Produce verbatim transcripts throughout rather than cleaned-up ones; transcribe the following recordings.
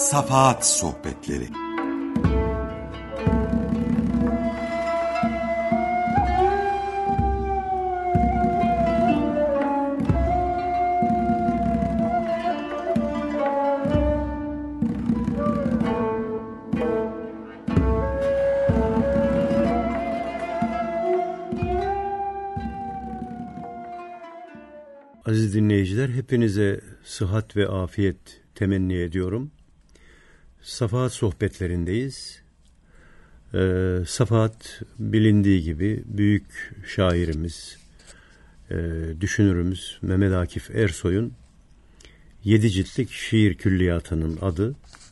Safahat Sohbetleri. Aziz dinleyiciler, hepinize sıhhat ve afiyet temenni ediyorum. Safahat sohbetlerindeyiz. Ee, Safahat bilindiği gibi büyük şairimiz, e, düşünürümüz Mehmet Akif Ersoy'un yedi ciltlik şiir külliyatının adı.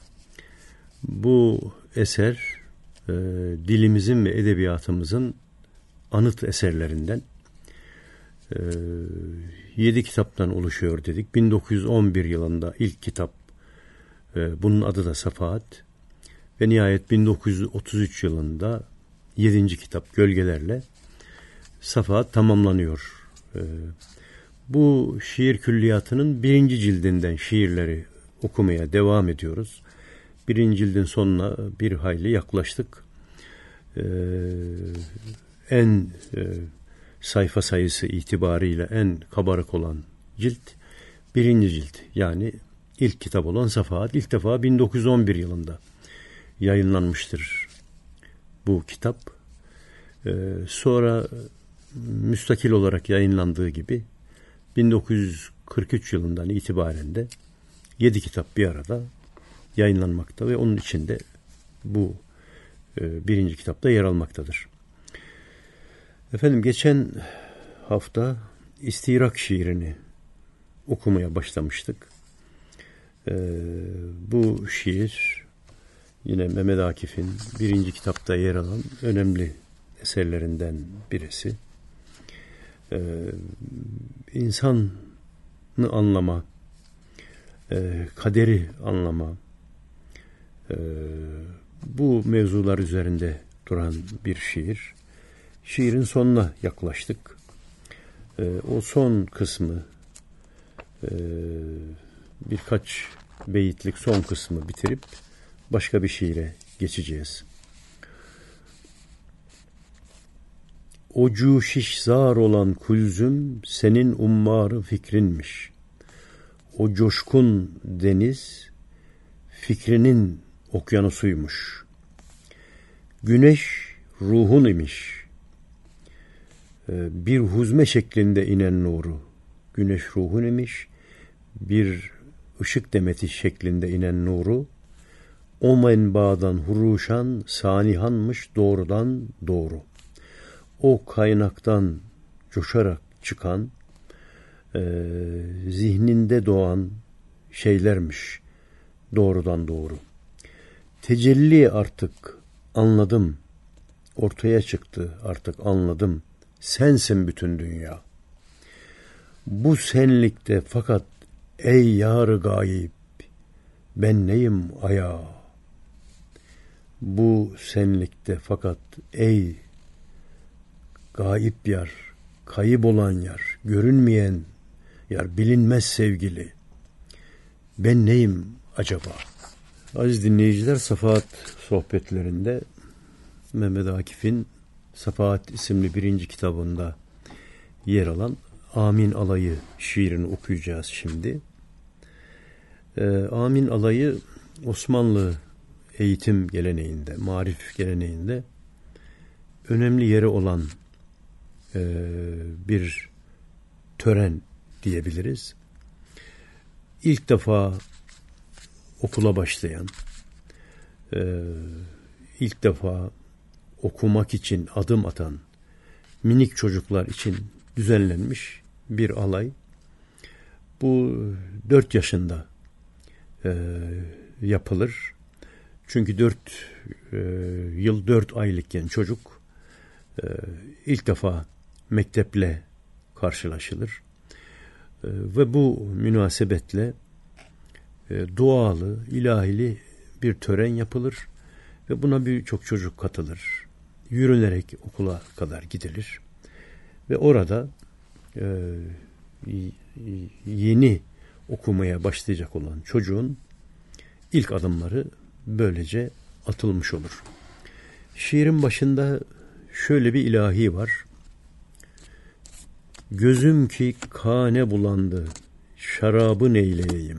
Bu eser e, dilimizin ve edebiyatımızın anıt eserlerinden. E, yedi kitaptan oluşuyor dedik. bin dokuz yüz on bir yılında ilk kitap, e, bunun adı da Safahat. Ve nihayet bin dokuz yüz otuz üç yılında yedinci kitap Gölgelerle Safahat tamamlanıyor. E, bu şiir külliyatının birinci cildinden şiirleri okumaya devam ediyoruz. Birinci cildin sonuna bir hayli yaklaştık. E, en e, sayfa sayısı itibariyle en kabarık olan cilt birinci cilt, yani ilk kitap olan Safahat. İlk defa bin dokuz yüz on bir yılında yayınlanmıştır bu kitap. Ee, sonra müstakil olarak yayınlandığı gibi bin dokuz yüz kırk üç yılından itibaren de yedi kitap bir arada yayınlanmakta ve onun içinde bu e, birinci kitapta yer almaktadır. Efendim, geçen hafta İstirak şiirini okumaya başlamıştık. Ee, bu şiir yine Mehmet Akif'in birinci kitapta yer alan önemli eserlerinden birisi. Ee, insanı anlama, e, kaderi anlama, e, bu mevzular üzerinde duran bir şiir. Şiirin sonuna yaklaştık. Ee, o son kısmı, e, birkaç beyitlik son kısmı bitirip başka bir şiire geçeceğiz. O cuşişzar olan kulzüm senin ummarı fikrinmiş. O coşkun deniz fikrinin okyanusuymuş. Güneş ruhun imiş. Bir huzme şeklinde inen nuru, güneş ruhun imiş, bir ışık demeti şeklinde inen nuru, o menbadan huruşan sanihanmış doğrudan doğru. O kaynaktan coşarak çıkan, e, zihninde doğan şeylermiş doğrudan doğru. Tecelli artık anladım, ortaya çıktı artık anladım. Sensin bütün dünya. Bu senlikte fakat ey yar-ı gayip, ben neyim ayağı? Bu senlikte fakat ey gayip yar, kayıp olan yar, görünmeyen yar, bilinmez sevgili, ben neyim acaba? Aziz dinleyiciler, Safahat sohbetlerinde Mehmet Akif'in Safahat isimli birinci kitabında yer alan Amin Alayı şiirini okuyacağız şimdi. Ee, Amin Alayı Osmanlı eğitim geleneğinde, marif geleneğinde önemli yeri olan e, bir tören diyebiliriz. İlk defa okula başlayan, e, ilk defa okumak için adım atan minik çocuklar için düzenlenmiş bir alay. Bu dört yaşında e, yapılır. Çünkü dört e, yıl dört aylıkken çocuk e, ilk defa mekteple karşılaşılır. E, ve bu münasebetle e, dualı, ilahili bir tören yapılır ve buna birçok çocuk katılır. Yürünerek okula kadar gidilir ve orada e, yeni okumaya başlayacak olan çocuğun ilk adımları böylece atılmış olur. Şiirin başında şöyle bir ilahi var. Gözüm ki kane bulandı, şarabı neyleyeyim.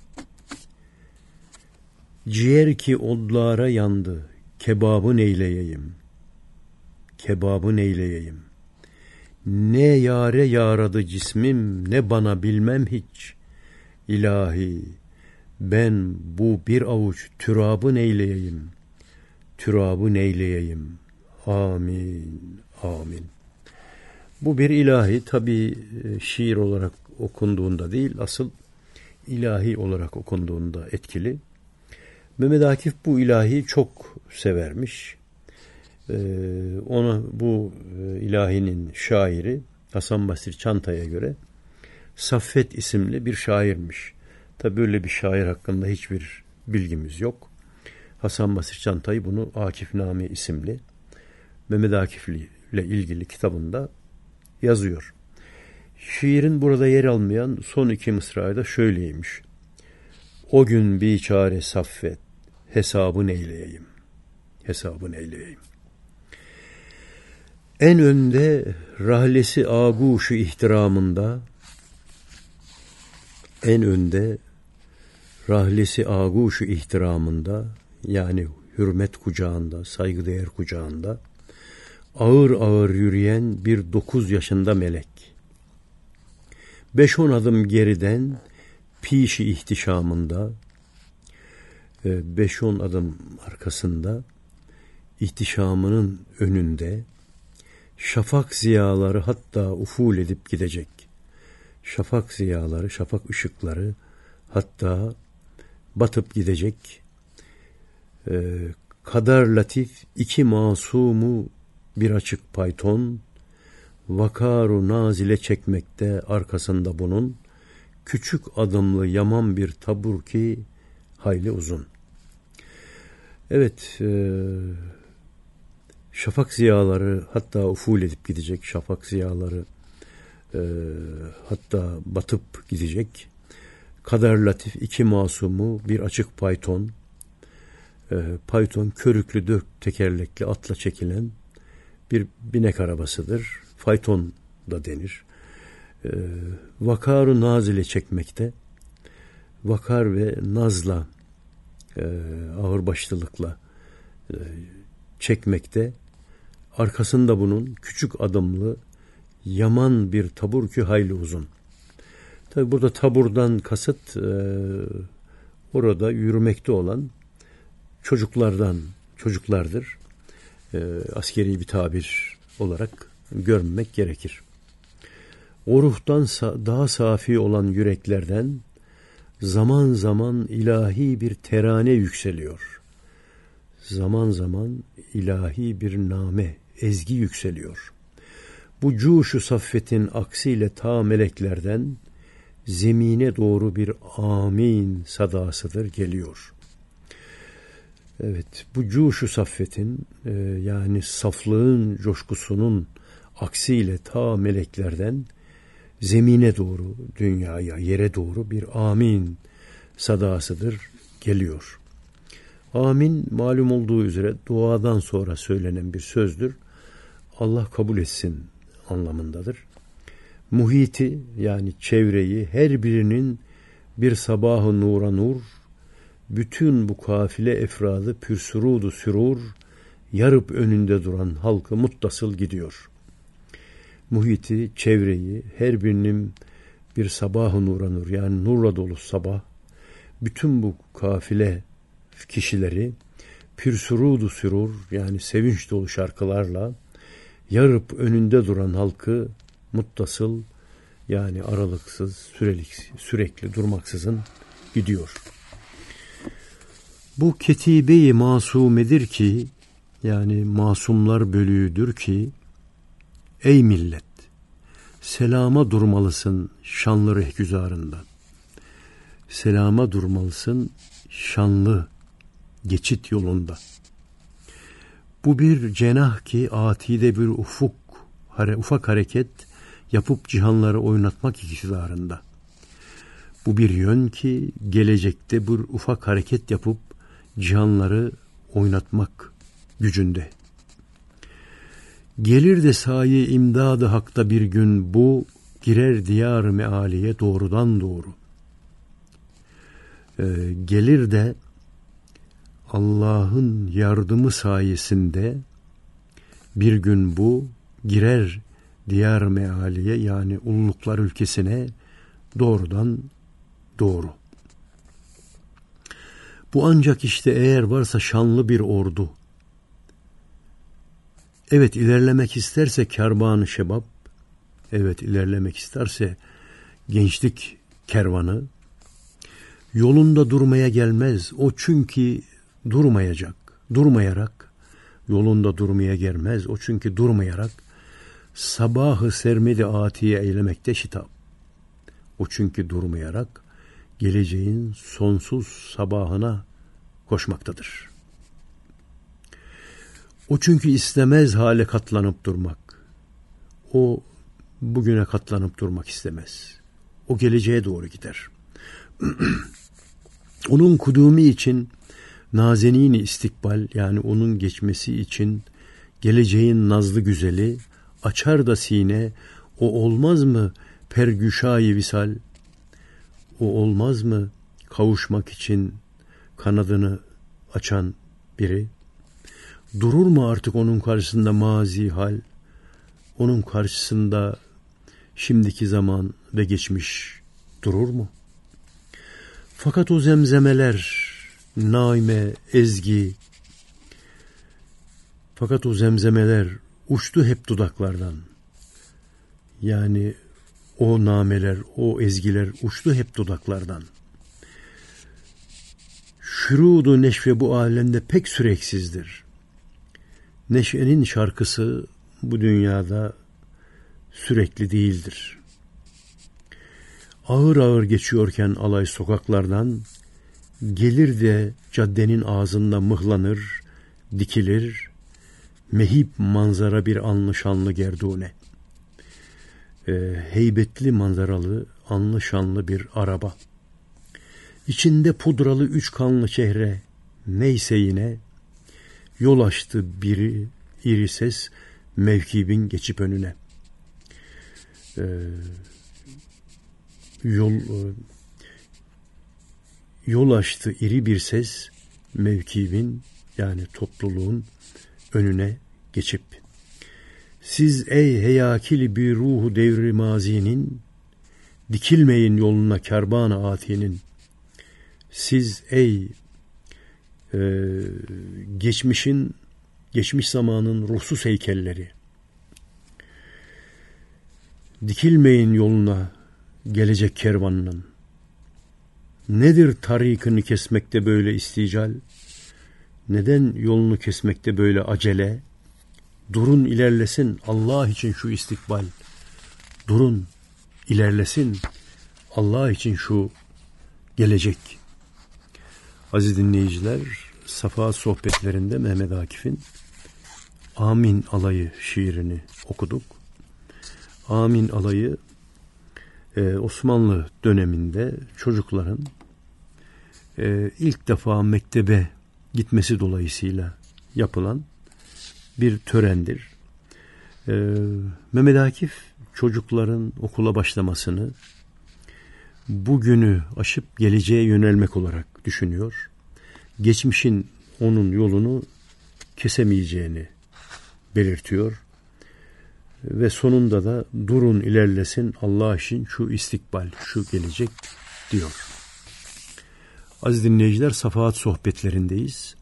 Ciğer ki odlara yandı, kebabı neyleyeyim. Kebabı neyleyeyim. Ne yare yaradı cismim, ne bana bilmem hiç. İlahi, ben bu bir avuç türabı neyleyeyim. Türabı neyleyeyim. Amin, amin. Bu bir ilahi, tabii şiir olarak okunduğunda değil, asıl ilahi olarak okunduğunda etkili. Mehmet Akif bu ilahiyi çok severmiş. Ee, ona bu e, ilahinin şairi Hasan Basri Çanta'ya göre Saffet isimli bir şairmiş. Tabi böyle bir şair hakkında hiçbir bilgimiz yok. Hasan Basri Çanta'yı bunu Akifname isimli Mehmet Akif ile ilgili kitabında yazıyor. Şiirin burada yer almayan son iki mısrayı da şöyleymiş. O gün biçare Saffet, hesabı neyleyeyim. Hesabı neyleyeyim. En önde rahlesi ağuşu ihtiramında, en önde rahlesi ağuşu ihtiramında, yani hürmet kucağında, saygıdeğer kucağında, ağır ağır yürüyen bir dokuz yaşında melek. Beş on adım geriden, pişi ihtişamında, beş on adım arkasında, ihtişamının önünde, şafak ziyaları hatta uful edip gidecek. Şafak ziyaları, şafak ışıkları hatta batıp gidecek. Ee, kadar latif iki masumu bir açık payton, vakaru nazile çekmekte arkasında bunun, küçük adımlı yaman bir tabur ki hayli uzun. Evet, e, şafak ziyaları hatta uful edip gidecek, şafak ziyaları e, hatta batıp gidecek. Kadar latif iki masumu bir açık payton, e, payton körüklü dört tekerlekli atla çekilen bir binek arabasıdır. Fayton da denir. E, vakaru nazile çekmekte, vakar ve nazla, e, ağırbaşlılıkla e, çekmekte, arkasında bunun küçük adımlı yaman bir tabur ki hayli uzun. Tabi burada taburdan kasıt e, orada yürümekte olan çocuklardan, çocuklardır. E, askeri bir tabir olarak görmemek gerekir. O ruhtan sa- daha safi olan yüreklerden zaman zaman ilahi bir terane yükseliyor. Zaman zaman ilahi bir name, ezgi yükseliyor. Bu cuşu saffetin aksiyle ta meleklerden zemine doğru bir amin sadasıdır geliyor. Evet, bu cuşu saffetin e, yani saflığın coşkusunun aksiyle ta meleklerden zemine doğru, dünyaya, yere doğru bir amin sadasıdır geliyor. Amin malum olduğu üzere duadan sonra söylenen bir sözdür. Allah kabul etsin anlamındadır. Muhiti yani çevreyi her birinin bir sabahı nura nur, bütün bu kafile efradı pürsurudu sürur, yarıp önünde duran halkı muttasıl gidiyor. Muhiti, çevreyi her birinin bir sabahı nura nur yani nurla dolu sabah, bütün bu kafile kişileri pürsurudu sürur yani sevinç dolu şarkılarla yarıp önünde duran halkı muttasıl yani aralıksız, sürelik, sürekli durmaksızın gidiyor. Bu ketibe-i masumedir ki yani masumlar bölüğüdür ki ey millet selama durmalısın şanlı rehgüzarında. Selama durmalısın şanlı geçit yolunda. Bu bir cenah ki atide bir ufuk, ufak hareket yapıp cihanları oynatmak iktidarında. Bu bir yön ki gelecekte bir ufak hareket yapıp cihanları oynatmak gücünde. Gelir de sahi imdadı hakta bir gün bu, girer diyar mealiye doğrudan doğru. Ee, gelir de Allah'ın yardımı sayesinde bir gün bu, girer diyar mealiye, yani ulluklar ülkesine doğrudan doğru. Bu ancak işte eğer varsa şanlı bir ordu. Evet, ilerlemek isterse kervanı şebap, evet ilerlemek isterse gençlik kervanı, yolunda durmaya gelmez. O çünkü durmayacak, durmayarak, yolunda durmaya gelmez. O çünkü durmayarak, sabahı sermedi atiye eylemekte şitap. O çünkü durmayarak, geleceğin sonsuz sabahına koşmaktadır. O çünkü istemez hale katlanıp durmak. O bugüne katlanıp durmak istemez. O geleceğe doğru gider. Onun kudumi için nazenini istikbal, yani onun geçmesi için geleceğin nazlı güzeli açar da sine, o olmaz mı pergüşayı visal, o olmaz mı kavuşmak için kanadını açan biri? Durur mu artık onun karşısında mazi hal, onun karşısında şimdiki zaman ve geçmiş durur mu? Fakat o zemzemeler, naime, ezgi, fakat o zemzemeler uçtu hep dudaklardan. Yani o nameler, o ezgiler uçtu hep dudaklardan. Şurudu neşve bu alemde pek süreksizdir. Neşenin şarkısı bu dünyada sürekli değildir. Ağır ağır geçiyorken alay sokaklardan, gelir de caddenin ağzında mıhlanır, dikilir, mehip manzara bir anlı şanlı gerdune. Ee, heybetli manzaralı, anlı şanlı bir araba. İçinde pudralı üç kanlı çehre, neyse yine, yol açtı biri iri ses, mevkibin geçip önüne. Ee, yol yol açtı iri bir ses, mevkibin, yani topluluğun önüne geçip. Siz ey heyakili bir ruhu devri mazinin, dikilmeyin yoluna kerban-ı atiyenin. Siz ey e, geçmişin, geçmiş zamanın ruhsuz heykelleri, dikilmeyin yoluna gelecek kervanının. Nedir tarikını kesmekte böyle istical? Neden yolunu kesmekte böyle acele? Durun ilerlesin Allah için şu istikbal. Durun ilerlesin Allah için şu gelecek. Aziz dinleyiciler, Safa sohbetlerinde Mehmet Akif'in Amin Alayı şiirini okuduk. Amin Alayı Ee, Osmanlı döneminde çocukların e, ilk defa mektebe gitmesi dolayısıyla yapılan bir törendir. Ee, Mehmet Akif çocukların okula başlamasını bugünü aşıp geleceğe yönelmek olarak düşünüyor. Geçmişin onun yolunu kesemeyeceğini belirtiyor. Ve sonunda da durun ilerlesin Allah için şu istikbal, şu gelecek diyor. Aziz dinleyiciler, Safahat sohbetlerindeyiz.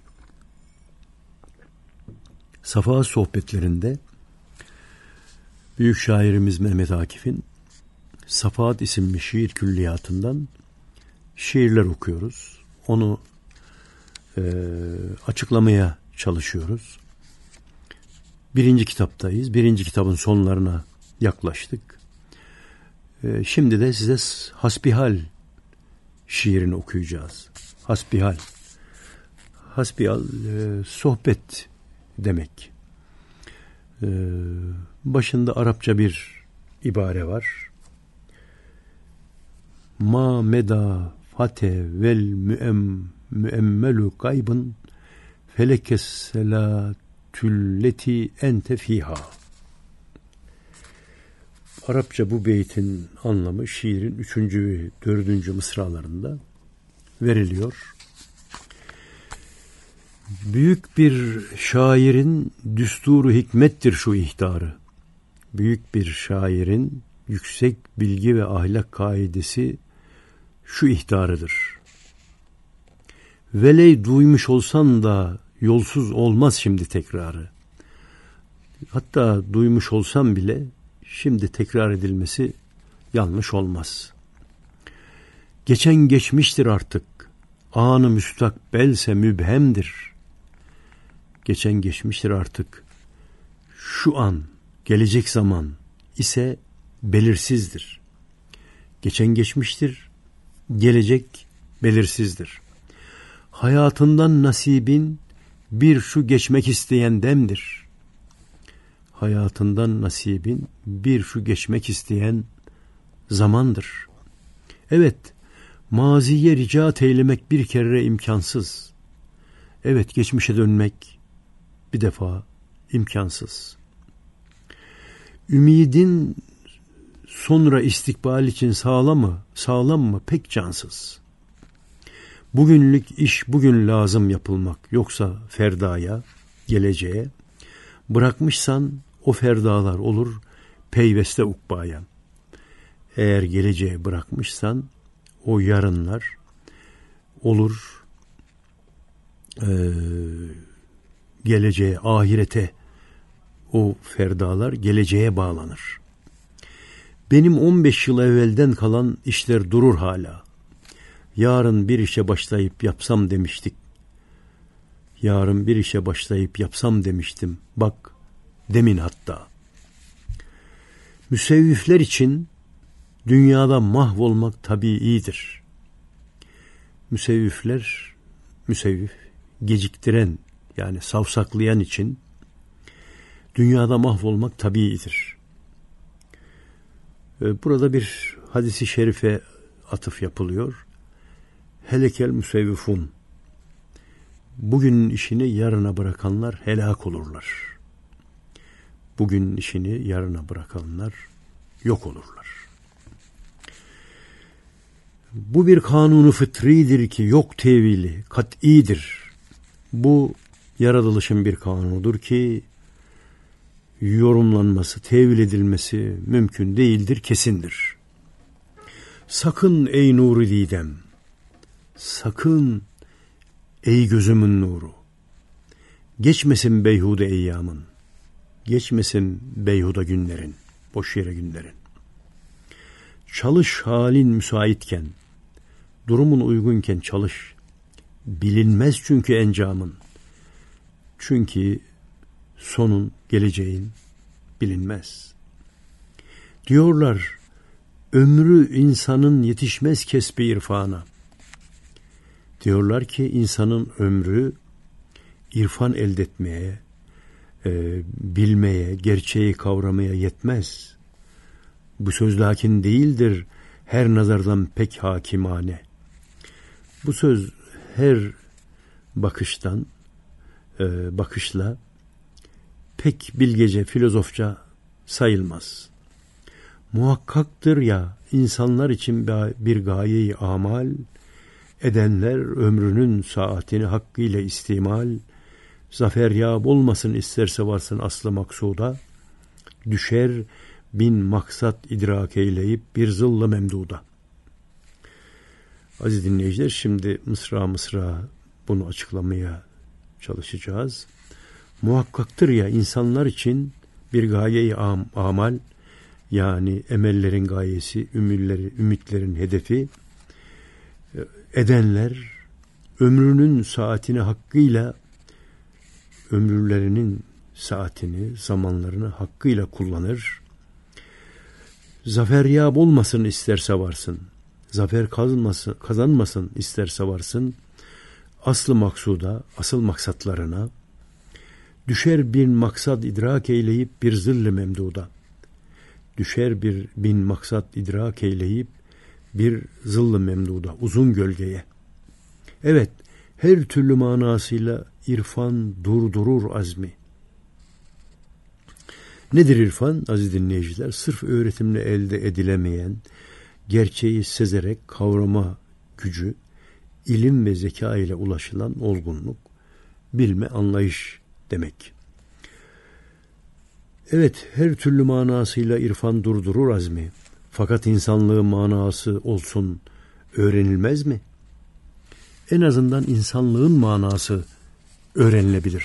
Safahat sohbetlerinde büyük şairimiz Mehmet Akif'in Safahat isimli şiir külliyatından şiirler okuyoruz. Onu e, açıklamaya çalışıyoruz. Birinci kitaptayız. Birinci kitabın sonlarına yaklaştık. Ee, şimdi de size Hasbihal şiirini okuyacağız. Hasbihal. Hasbihal e, sohbet demek. Ee, başında Arapça bir ibare var. Ma meda fate vel müem, müemmelu gaybın felekes selatülleti ente fiha. Arapça bu beytin anlamı şiirin üçüncü ve dördüncü mısralarında veriliyor. Büyük bir şairin düsturu hikmettir şu ihtarı. Büyük bir şairin yüksek bilgi ve ahlak kaidesi şu ihtarıdır. Veley duymuş olsan da yolsuz olmaz şimdi tekrarı. Hatta duymuş olsam bile şimdi tekrar edilmesi yanlış olmaz. Geçen geçmiştir artık. Anı müstakbelse mübhemdir. Geçen geçmiştir artık. Şu an, gelecek zaman ise belirsizdir. Geçen geçmiştir, gelecek belirsizdir. Hayatından nasibin bir şu geçmek isteyen demdir. Hayatından nasibin bir şu geçmek isteyen zamandır. Evet, maziye ricat eylemek bir kere imkansız. Evet, geçmişe dönmek bir defa imkansız. Ümidin sonra istikbal için sağlam mı, sağlam mı pek cansız. Bugünlük iş bugün lazım yapılmak, yoksa ferdaya, geleceğe bırakmışsan o ferdalar olur peyveste ukbaya. Eğer geleceğe bırakmışsan o yarınlar olur e, geleceğe, ahirete, o ferdalar geleceğe bağlanır. Benim on beş yıl evvelden kalan işler durur hala. Yarın bir işe başlayıp yapsam demiştik. Yarın bir işe başlayıp yapsam demiştim. Bak, demin hatta. Müsevvifler için dünyada mahvolmak tabiidir. Müsevvifler, müsevvif, geciktiren, yani savsaklayan için dünyada mahvolmak tabiidir. Burada bir hadisi şerife atıf yapılıyor. Helekel müsevvifun. Bugünün işini yarına bırakanlar helak olurlar. Bugünün işini yarına bırakanlar yok olurlar. Bu bir kanunu fıtridir ki yok tevili, kat'idir. Bu yaratılışın bir kanunudur ki yorumlanması, tevil edilmesi mümkün değildir, kesindir. Sakın ey nuru didem, sakın ey gözümün nuru, geçmesin beyhude eyyamın, geçmesin beyhuda günlerin, boş yere günlerin. Çalış halin müsaitken, durumun uygunken çalış, bilinmez çünkü encamın, çünkü sonun, geleceğin bilinmez. Diyorlar, ömrü insanın yetişmez kesbi irfana. Diyorlar ki insanın ömrü irfan elde etmeye, e, bilmeye, gerçeği kavramaya yetmez. Bu söz lakin değildir her nazardan pek hakimane. Bu söz her bakıştan, e, bakışla pek bilgece, filozofça sayılmaz. Muhakkaktır ya insanlar için bir gaye-i amal, edenler ömrünün saatini hakkıyla istimal, zafer yâb olmasın isterse varsın aslı maksuda, düşer bin maksat idrak eyleyip bir zıllı memduda. Aziz dinleyiciler, şimdi mısra mısra bunu açıklamaya çalışacağız. Muhakkaktır ya insanlar için bir gaye-i am, amal, yani emellerin gayesi, ümülleri, ümitlerin hedefi, edenler ömrünün saatini hakkıyla, ömürlerinin saatini, zamanlarını hakkıyla kullanır. Zafer yâb olmasın isterse varsın, zafer kazanmasın, kazanmasın isterse varsın, aslı maksuda, asıl maksatlarına, düşer bin maksat idrak eyleyip bir zille memduda, düşer bir bin maksat idrak eyleyip bir zıll-ı memduda, uzun gölgeye. Evet, her türlü manasıyla irfan durdurur azmi. Nedir irfan aziz dinleyiciler? Sırf öğretimle elde edilemeyen, gerçeği sezerek kavrama gücü, ilim ve zeka ile ulaşılan olgunluk, bilme, anlayış demek. Evet, her türlü manasıyla irfan durdurur azmi. Fakat insanlığın manası olsun öğrenilmez mi? En azından insanlığın manası öğrenilebilir.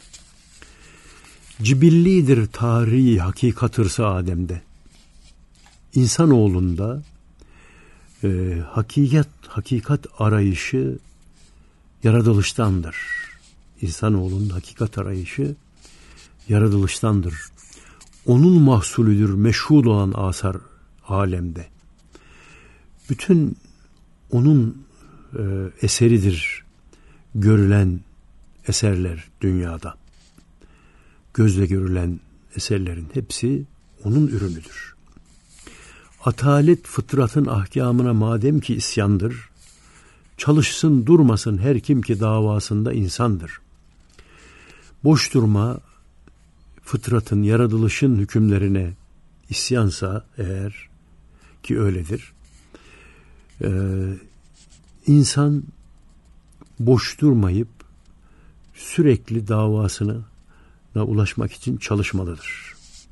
Cibillidir tarihi hakikat hırsı Adem'de. İnsanoğlunda e, hakikat, hakikat arayışı yaratılıştandır. İnsanoğlunun hakikat arayışı yaratılıştandır. Onun mahsulüdür meşhud olan asar alemde. Bütün onun e, eseridir görülen eserler dünyada. Gözle görülen eserlerin hepsi onun ürünüdür. Atalet fıtratın ahkamına madem ki isyandır, çalışsın durmasın her kim ki davasında insandır. Boş durma fıtratın, yaratılışın hükümlerine isyansa eğer ki öyledir, e, insan boş durmayıp sürekli davasına ulaşmak için çalışmalıdır.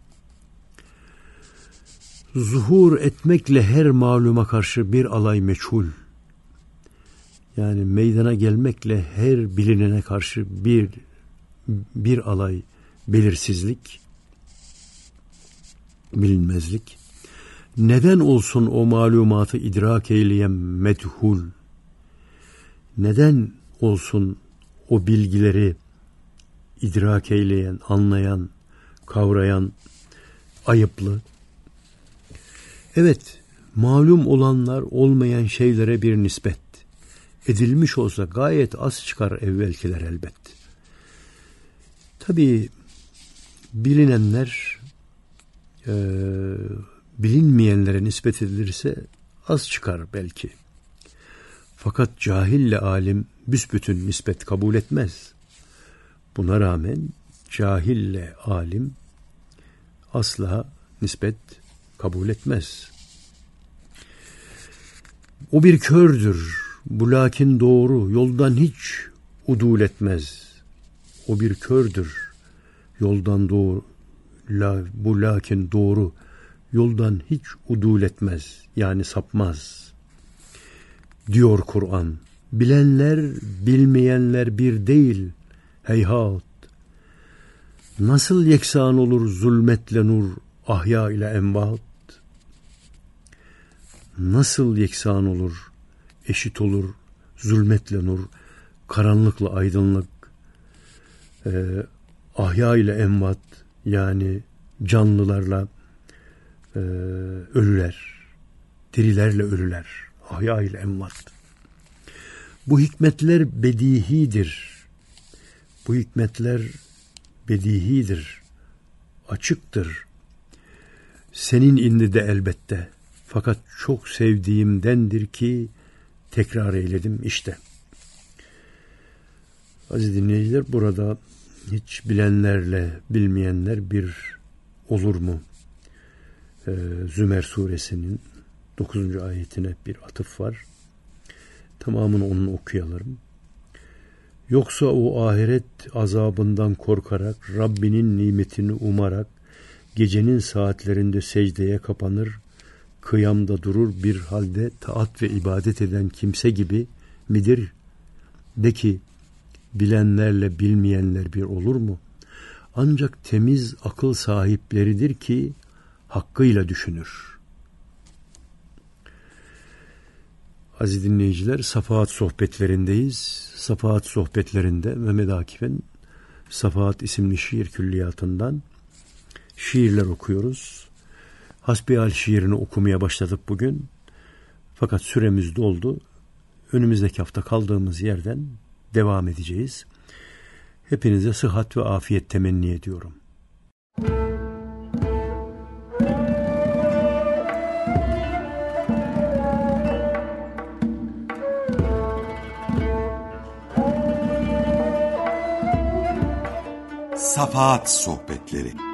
Zuhur etmekle her maluma karşı bir alay meçhul, yani meydana gelmekle her bilinene karşı bir bir alay belirsizlik, bilinmezlik. Neden olsun o malumatı idrak eyleyen medhul? Neden olsun o bilgileri idrak eyleyen, anlayan, kavrayan ayıplı? Evet, malum olanlar olmayan şeylere bir nispet edilmiş olsa gayet az çıkar evvelkiler elbet. Tabii bilinenler e, bilinmeyenlere nispet edilirse az çıkar belki. Fakat cahille alim büsbütün nispet kabul etmez. Buna rağmen cahille alim asla nispet kabul etmez. O bir kördür, bu lakin doğru, yoldan hiç udul etmez. O bir kördür, yoldan doğru, la, bu lakin doğru, yoldan hiç udul etmez, yani sapmaz. Diyor Kur'an, bilenler, bilmeyenler bir değil, heyhat. Nasıl yeksan olur zulmetle nur, ahya ile envat? Nasıl yeksan olur, eşit olur zulmetle nur, karanlıkla aydınlık, e, ahya ile envat, yani canlılarla e, ölüler, dirilerle ölüler, ahya ile envat. Bu hikmetler bedihidir. Bu hikmetler bedihidir, açıktır. Senin indinde elbette. Fakat çok sevdiğimdendir ki tekrar eyledim işte. Aziz dinleyiciler, burada hiç bilenlerle bilmeyenler bir olur mu? Ee, Zümer suresinin dokuzuncu ayetine bir atıf var. Tamamını onun okuyalım. Yoksa o ahiret azabından korkarak, Rabbinin nimetini umarak, gecenin saatlerinde secdeye kapanır, kıyamda durur bir halde taat ve ibadet eden kimse gibi midir? De ki, bilenlerle bilmeyenler bir olur mu? Ancak temiz akıl sahipleridir ki hakkıyla düşünür. Aziz dinleyiciler, Safahat sohbetlerindeyiz. Safahat sohbetlerinde Mehmet Akif'in Safahat isimli şiir külliyatından şiirler okuyoruz. Hasbihal şiirini okumaya başladık bugün. Fakat süremiz doldu. Önümüzdeki hafta kaldığımız yerden devam edeceğiz. Hepinize sıhhat ve afiyet temenni ediyorum. Safahat Sohbetleri.